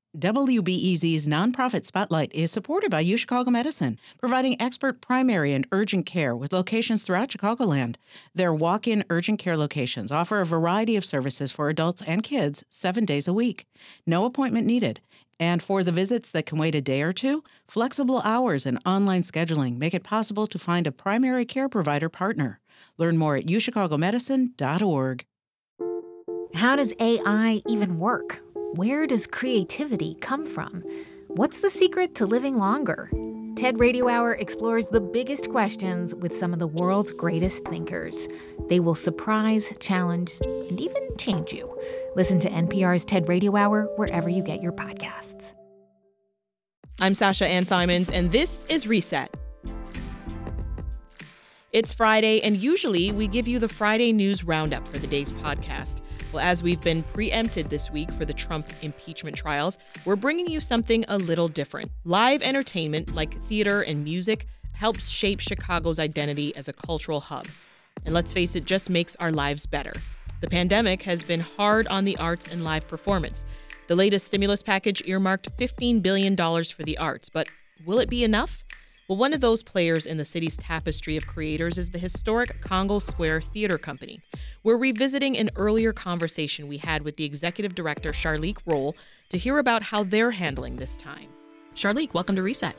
WBEZ's nonprofit Spotlight is supported by UChicago Medicine, providing expert primary and urgent care with locations throughout Chicagoland. Their walk-in urgent care locations offer a variety of services for adults and kids 7 days a week. No appointment needed. And for the visits that can wait a day or two, flexible hours and online scheduling make it possible to find a primary care provider partner. Learn more at uchicago.org. How does AI even work? Where does creativity come from? What's the secret to living longer? TED Radio Hour explores the biggest questions with some of the world's greatest thinkers. They will surprise, challenge, and even change you. Listen to NPR's TED Radio Hour wherever you get your podcasts. I'm Sasha Ann Simons, and this is Reset. It's Friday, and usually we give you the Friday news roundup for the day's podcast. Well, as we've been preempted this week for the Trump impeachment trials, we're bringing you something a little different. Live entertainment, like theater and music, helps shape Chicago's identity as a cultural hub. And let's face it, just makes our lives better. The pandemic has been hard on the arts and live performance. The latest stimulus package earmarked $15 billion for the arts, but will it be enough? Well, one of those players in the city's tapestry of creators is the historic Congo Square Theater Company. We're revisiting an earlier conversation we had with the executive director, Charlique Rohl, to hear about how they're handling this time. Charlique, welcome to Reset.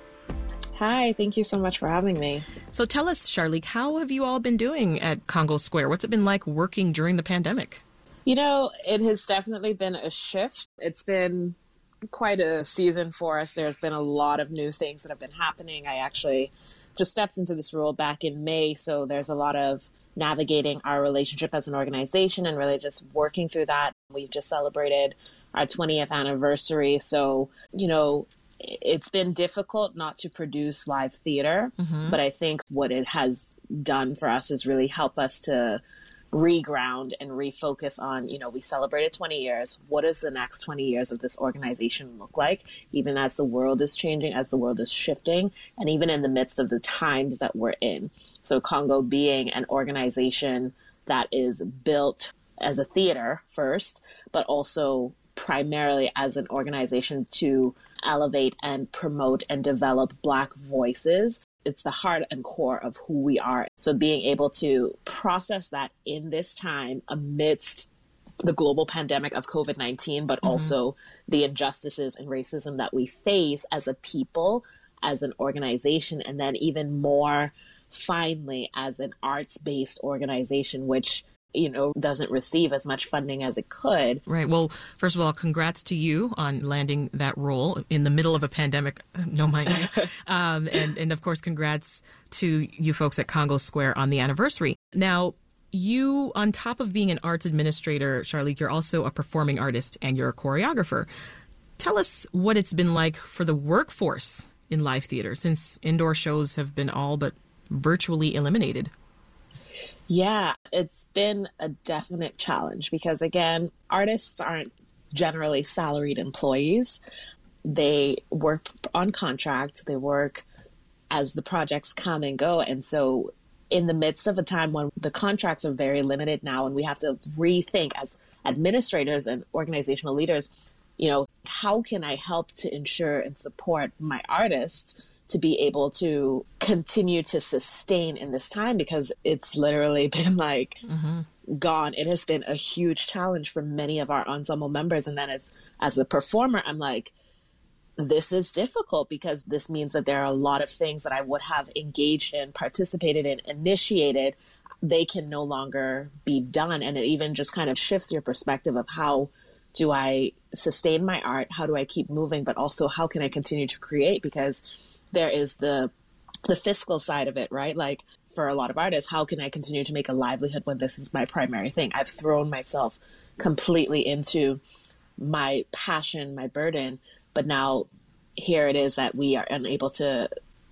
Hi, thank you so much for having me. So tell us, Charlique, how have you all been doing at Congo Square? What's it been like working during the pandemic? You know, it has definitely been a shift. It's been quite a season for us. There's been a lot of new things that have been happening. I actually just stepped into this role back in May, so there's a lot of navigating our relationship as an organization and really just working through that. We've just celebrated our 20th anniversary, so, you know, it's been difficult not to produce live theater, but I think what it has done for us is really help us to reground and refocus on, you know, we celebrated 20 years. What does the next 20 years of this organization look like, even as the world is changing, as the world is shifting, and even in the midst of the times that we're in? So Congo being an organization that is built as a theater first, but also primarily as an organization to elevate and promote and develop Black voices. It's the heart and core of who we are. So being able to process that in this time amidst the global pandemic of COVID-19, but also the injustices and racism that we face as a people, as an organization, and then even more finally as an arts-based organization, which, you know, doesn't receive as much funding as it could. Right. Well, first of all, congrats to you on landing that role in the middle of a pandemic, no mind you. And of course, congrats to you folks at Congo Square on the anniversary. Now, you, on top of being an arts administrator, Charlique, you're also a performing artist and you're a choreographer. Tell us what it's been like for the workforce in live theater since indoor shows have been all but virtually eliminated. Yeah, it's been a definite challenge because, again, artists aren't generally salaried employees. They work on contract. They work as the projects come and go. And so in the midst of a time when the contracts are very limited now and we have to rethink as administrators and organizational leaders, you know, how can I help to ensure and support my artists to be able to continue to sustain in this time, because it's literally been like gone. It has been a huge challenge for many of our ensemble members. And then as a performer, I'm like, this is difficult because this means that there are a lot of things that I would have engaged in, participated in, initiated. They can no longer be done. And it even just kind of shifts your perspective of how do I sustain my art? How do I keep moving? But also how can I continue to create? Because there is the fiscal side of it, right? Like for a lot of artists, how can I continue to make a livelihood when this is my primary thing? I've thrown myself completely into my passion, my burden, but now here it is that we are unable to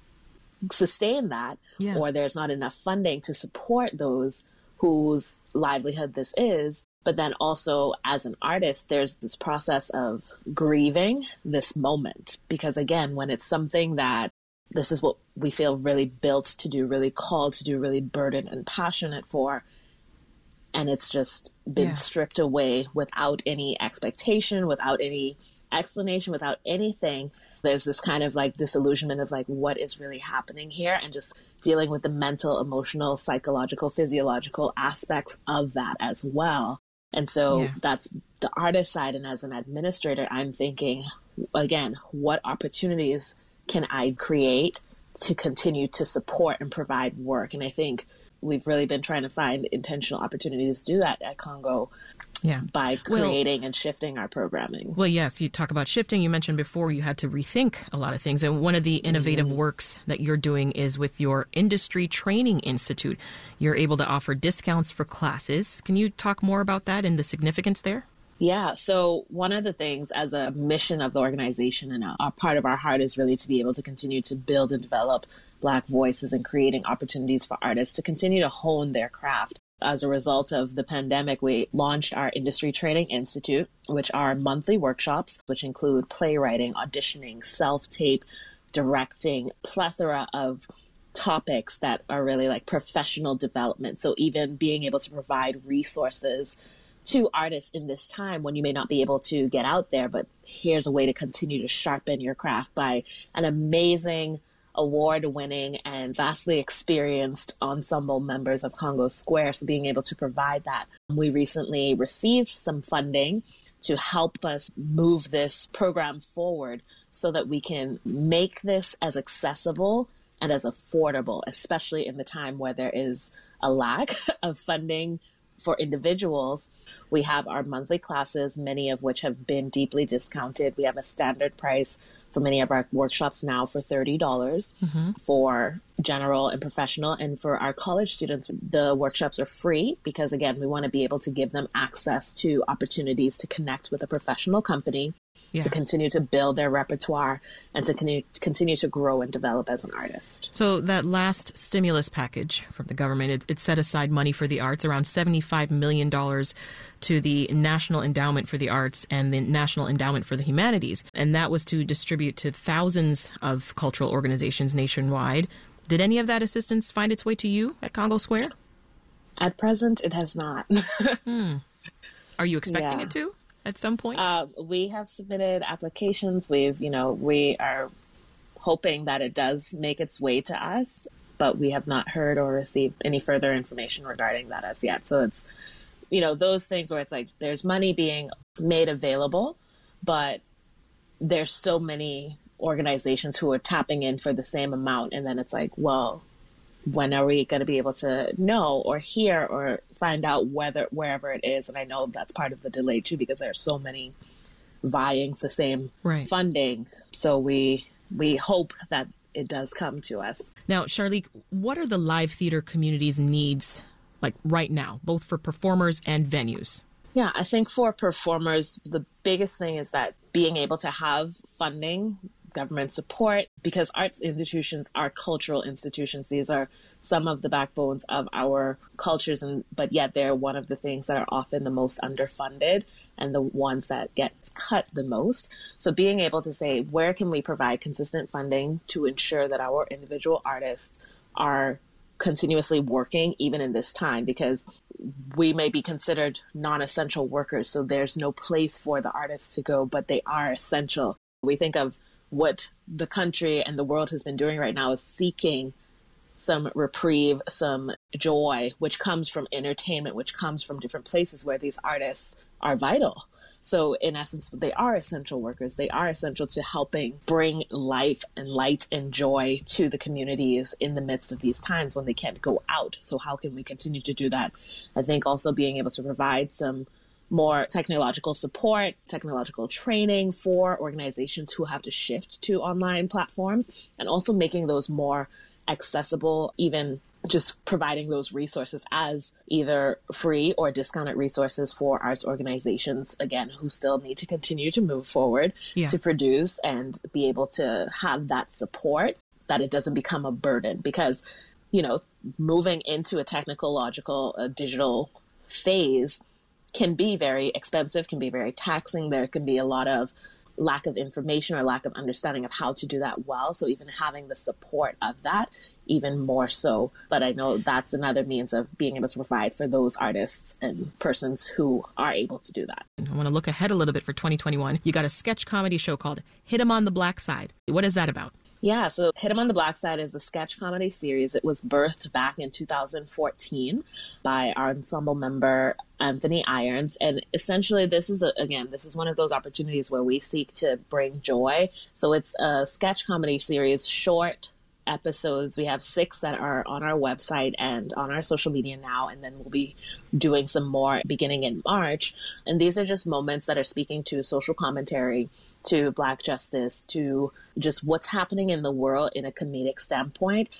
sustain that, or there's not enough funding to support those whose livelihood this is. But then also as an artist, there's this process of grieving this moment. Because again, when it's something that this is what we feel really built to do, really called to do, really burdened and passionate for, and it's just been stripped away without any expectation, without any explanation, without anything, there's this kind of like disillusionment of like what is really happening here, and just dealing with the mental, emotional, psychological, physiological aspects of that as well. And so that's the artist side. And as an administrator, I'm thinking, again, what opportunities can I create to continue to support and provide work? And I think we've really been trying to find intentional opportunities to do that at Congo by creating and shifting our programming. Well, yes, you talk about shifting. You mentioned before you had to rethink a lot of things. And one of the innovative works that you're doing is with your Industry Training Institute. You're able to offer discounts for classes. Can you talk more about that and the significance there? Yeah. So one of the things as a mission of the organization and a part of our heart is really to be able to continue to build and develop Black voices and creating opportunities for artists to continue to hone their craft. As a result of the pandemic, we launched our Industry Training Institute, which are monthly workshops, which include playwriting, auditioning, self-tape, directing, plethora of topics that are really like professional development. So even being able to provide resources to artists in this time when you may not be able to get out there, but here's a way to continue to sharpen your craft by an amazing, award-winning and vastly experienced ensemble members of Congo Square. So being able to provide that. We recently received some funding to help us move this program forward so that we can make this as accessible and as affordable, especially in the time where there is a lack of funding for individuals. We have our monthly classes, many of which have been deeply discounted. We have a standard price for many of our workshops now for $30 for general and professional. And for our college students, the workshops are free because, again, we want to be able to give them access to opportunities to connect with a professional company, to continue to build their repertoire, and to continue to grow and develop as an artist. So that last stimulus package from the government, it set aside money for the arts, around $75 million to the National Endowment for the Arts and the National Endowment for the Humanities. And that was to distribute to thousands of cultural organizations nationwide. Did any of that assistance find its way to you at Congo Square? At present, it has not. Are you expecting it to? At some point? We have submitted applications. We are hoping that it does make its way to us, but we have not heard or received any further information regarding that as yet. So it's, those things where it's like there's money being made available, but there's so many organizations who are tapping in for the same amount. And then it's like, well, when are we going to be able to know or hear or find out wherever it is? And I know that's part of the delay too, because there are so many vying for the same funding. So we hope that it does come to us. Now, Charlique, what are the live theater community's needs like right now, both for performers and venues? Yeah, I think for performers, the biggest thing is that being able to have funding, government support, because arts institutions are cultural institutions. These are some of the backbones of our cultures, but yet they're one of the things that are often the most underfunded and the ones that get cut the most. So being able to say, where can we provide consistent funding to ensure that our individual artists are continuously working even in this time, because we may be considered non-essential workers. So there's no place for the artists to go, but they are essential. We think of what the country and the world has been doing right now is seeking some reprieve, some joy, which comes from entertainment, which comes from different places where these artists are vital. So in essence, they are essential workers. They are essential to helping bring life and light and joy to the communities in the midst of these times when they can't go out. So how can we continue to do that? I think also being able to provide some more technological support, technological training for organizations who have to shift to online platforms, and also making those more accessible, even just providing those resources as either free or discounted resources for arts organizations, again, who still need to continue to move forward to produce and be able to have that support, that it doesn't become a burden. Because, moving into a technological, digital phase can be very expensive, can be very taxing. There can be a lot of lack of information or lack of understanding of how to do that well. So even having the support of that, even more so. But I know that's another means of being able to provide for those artists and persons who are able to do that. I want to look ahead a little bit for 2021. You got a sketch comedy show called Hit 'em on the Black Side. What is that about? Yeah, so Hit 'em on the Black Side is a sketch comedy series. It was birthed back in 2014 by our ensemble member, Anthony Irons. And essentially, this is one of those opportunities where we seek to bring joy. So it's a sketch comedy series, short episodes. We have 6 that are on our website and on our social media now, and then we'll be doing some more beginning in March. And these are just moments that are speaking to social commentary, to Black justice, to just what's happening in the world in a comedic standpoint,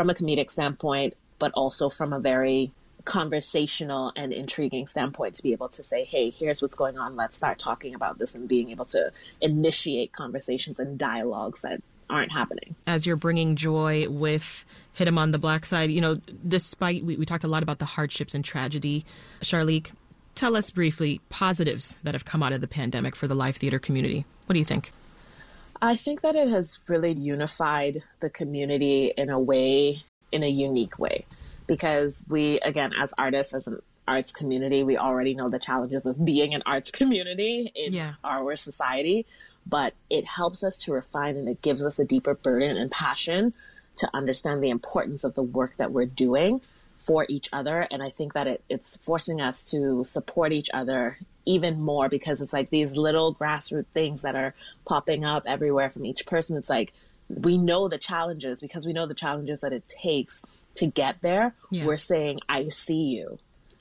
but also from a very conversational and intriguing standpoint, to be able to say, hey, here's what's going on. Let's start talking about this, and being able to initiate conversations and dialogues that aren't happening. As you're bringing joy with Hit 'em on the Black Side, despite we talked a lot about the hardships and tragedy. Charlique, tell us briefly positives that have come out of the pandemic for the live theater community. What do you think? I think that it has really unified the community in a unique way, because we, again, as artists, as an arts community, we already know the challenges of being an arts community in our society, but it helps us to refine, and it gives us a deeper burden and passion to understand the importance of the work that we're doing for each other. And I think that it's forcing us to support each other even more, because it's like these little grassroots things that are popping up everywhere from each person. It's like, we know the challenges, because we know the challenges that it takes to get there. Yeah. We're saying, I see you,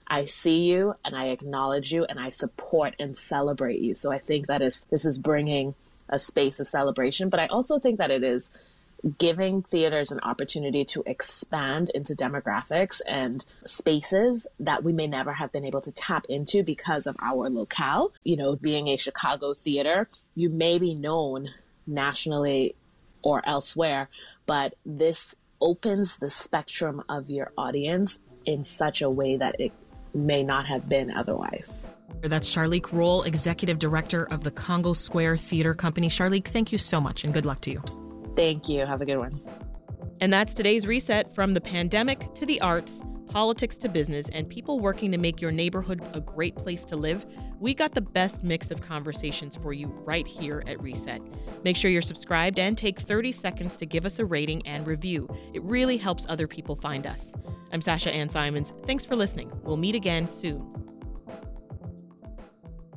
and I acknowledge you, and I support and celebrate you. So I think that this is bringing a space of celebration, but I also think that it is giving theaters an opportunity to expand into demographics and spaces that we may never have been able to tap into because of our locale. Being a Chicago theater, you may be known nationally or elsewhere, but this opens the spectrum of your audience in such a way that it may not have been otherwise. That's Charlique Roll, Executive Director of the Congo Square Theater Company. Charlique, thank you so much, and good luck to you. Thank you. Have a good one. And that's today's Reset. From the pandemic to the arts, politics to business, and people working to make your neighborhood a great place to live, we got the best mix of conversations for you right here at Reset. Make sure you're subscribed and take 30 seconds to give us a rating and review. It really helps other people find us. I'm Sasha Ann Simons. Thanks for listening. We'll meet again soon.